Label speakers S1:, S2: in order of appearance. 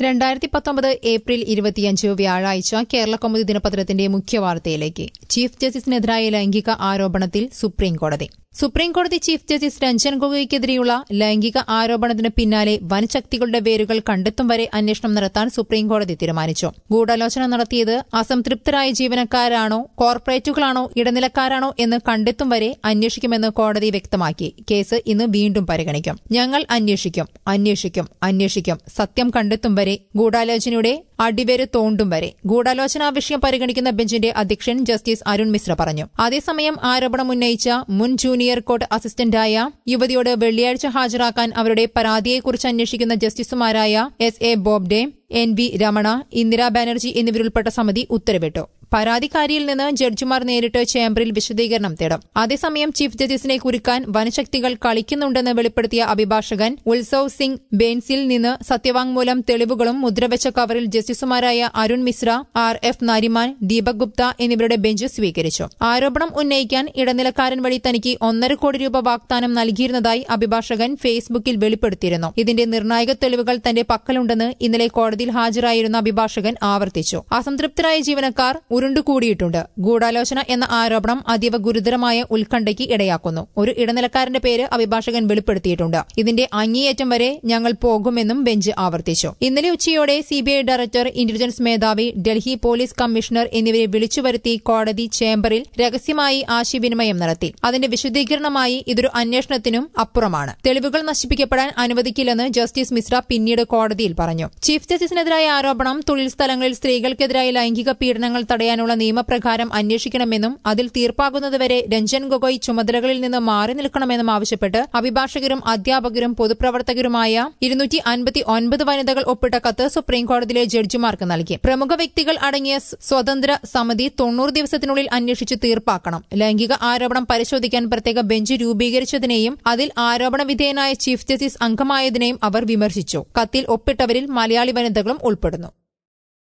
S1: 2019 April 25 വ്യാഴാഴ്ച കേരളകൗമുദി ദിനപത്രത്തിന്റെ മുഖ്യവാർത്തയിലേക്ക്. Chief ജസ്റ്റിസിനെതിരായ ലൈംഗിക ആരോപണത്തിൽ സുപ്രീംകോടതി. സുപ്രീംകോടതി ചീഫ് ജസ്റ്റിസ് രഞ്ജൻ ഗൊഗോയ്ക്കെതിരെയുള്ള ലൈംഗിക ആരോപണത്തിന് പിന്നാലെ വൻശക്തികളുടെ വേരുകൾ കണ്ടെത്തും വരെ അന്വേഷണം നടത്താൻ സുപ്രീംകോടതി തീരുമാനിച്ചു. ഗൂഢാലോചന നടത്തിയത് അസംതൃപ്തരായ ജീവനക്കാരാണോ, കോർപ്പറേറ്റുകളാണോ, ഇടനിലക്കാരാണോ എന്ന് കണ്ടെത്തും വരെ അന്വേഷിക്കുമെന്ന് കോടതി വ്യക്തമാക്കി. കേസ് ഇന്ന് വീണ്ടും പരിഗണിക്കും. ഞങ്ങൾ അന്വേഷിക്കും, സത്യം കണ്ടെത്തും വരെ, ഗൂഢാലോചനയുടെ അടിവേര് തോണ്ടും വരെ. ഗൂഢാലോചനാ വിഷയം പരിഗണിക്കുന്ന ബെഞ്ചിന്റെ അധ്യക്ഷൻ ജസ്റ്റിസ് അരുൺ മിശ്ര പറഞ്ഞു. അതേസമയം ആരോപണം ഉന്നയിച്ച മുൻ ജൂനിയർ കോർട്ട് അസിസ്റ്റന്റായ യുവതിയോട് വെള്ളിയാഴ്ച ഹാജരാക്കാൻ അവരുടെ പരാതിയെക്കുറിച്ച് അന്വേഷിക്കുന്ന ജസ്റ്റിസുമാരായ എസ്.എ. ബോബ്ഡെ, എൻ.വി. രമണ, ഇന്ദിരാ ബാനർജി എന്നിവരുൾപ്പെട്ട സമിതി ഉത്തരവിട്ടു. പരാതിക്കാരിയിൽ നിന്ന് ജഡ്ജിമാർ നേരിട്ട് ചേംബറിൽ വിശദീകരണം തേടും. അതേസമയം ചീഫ് ജസ്റ്റിസിനെ കുരുക്കാൻ വനശക്തികൾ കളിക്കുന്നുണ്ടെന്ന് വെളിപ്പെടുത്തിയ അഭിഭാഷകൻ ഉത്സവ് സിംഗ് ബെയിൻസിൽ നിന്ന് സത്യവാങ്മൂലം, തെളിവുകളും മുദ്രവെച്ച കവറിൽ ജസ്റ്റിസുമാരായ അരുൺ മിശ്ര, ആർ.എഫ്. നാരിമാൻ, ദീപക് ഗുപ്ത എന്നിവരുടെ ബെഞ്ച് സ്വീകരിച്ചു. ആരോപണം ഉന്നയിക്കാൻ ഇടനിലക്കാരൻ വഴി തനിക്ക് 1.5 കോടി രൂപ വാഗ്ദാനം നൽകിയിരുന്നതായി അഭിഭാഷകൻ ഫേസ്ബുക്കിൽ വെളിപ്പെടുത്തിയിരുന്നു. ഇതിന്റെ നിർണായക തെളിവുകൾ തന്റെ പക്കലുണ്ടെന്ന് ഇന്നലെ കോടതിയിൽ ഹാജരായിരുന്ന അഭിഭാഷകൻ ആവർത്തിച്ചു. അസംതൃപ്തരായ ജീവനക്കാർ ഉരുണ്ടുകൂടിയിട്ടുണ്ട്. ഗൂഢാലോചന എന്ന ആരോപണം അതീവ ഗുരുതരമായ ഉത്കണ്ഠയ്ക്ക് ഇടയാക്കുന്നു. ഒരു ഇടനിലക്കാരന്റെ പേര് അഭിഭാഷകൻ വെളിപ്പെടുത്തിയിട്ടുണ്ട്. ഇതിന്റെ അങ്ങേയറ്റം വരെ ഞങ്ങൾ പോകുമെന്നും ബെഞ്ച് ആവർത്തിച്ചു. ഇന്നലെ ഉച്ചയോടെ സിബിഐ ഡയറക്ടർ, ഇന്റലിജൻസ് മേധാവി, ഡൽഹി പോലീസ് കമ്മീഷണർ എന്നിവരെ വിളിച്ചുവരുത്തി കോടതി ചേംബറിൽ രഹസ്യമായി ആശയവിനിമയം നടത്തി. അതിന്റെ വിശദീകരണമായി ഇതൊരു അന്വേഷണത്തിനും അപ്പുറമാണ്, തെളിവുകൾ നശിപ്പിക്കപ്പെടാൻ അനുവദിക്കില്ലെന്ന് ജസ്റ്റിസ് മിശ്ര പിന്നീട് കോടതിയിൽ പറഞ്ഞു. ചീഫ് ജസ്റ്റിസിനെതിരായ ആരോപണം തൊഴിൽ സ്ഥലങ്ങളിൽ സ്ത്രീകൾക്കെതിരായ ലൈംഗിക പീഡനങ്ങൾ തടയാനുള്ള നിയമപ്രകാരം അന്വേഷിക്കണമെന്നും അതിൽ തീർപ്പാകുന്നതുവരെ രഞ്ജൻ ഗൊഗോയ് ചുമതലകളിൽ നിന്ന് മാറി നിൽക്കണമെന്നും ആവശ്യപ്പെട്ട് അഭിഭാഷകരും അധ്യാപകരും പൊതുപ്രവർത്തകരുമായ 259 വനിതകൾ ഒപ്പിട്ട കത്ത് സുപ്രീംകോടതിയിലെ ജഡ്ജിമാർക്ക് നൽകി. പ്രമുഖ വ്യക്തികൾ അടങ്ങിയ സ്വതന്ത്ര സമിതി 90 ദിവസത്തിനുള്ളിൽ അന്വേഷിച്ച് തീർപ്പാക്കണം. ലൈംഗിക ആരോപണം പരിശോധിക്കാൻ പ്രത്യേക ബെഞ്ച് രൂപീകരിച്ചതിനെയും അതിൽ ആരോപണ വിധേയനായ ചീഫ് ജസ്റ്റിസ് അംഗമായതിനെയും അവർ വിമർശിച്ചു. കത്തിൽ ഒപ്പിട്ടവരിൽ മലയാളി വനിതകളും ഉൾപ്പെടുന്നു.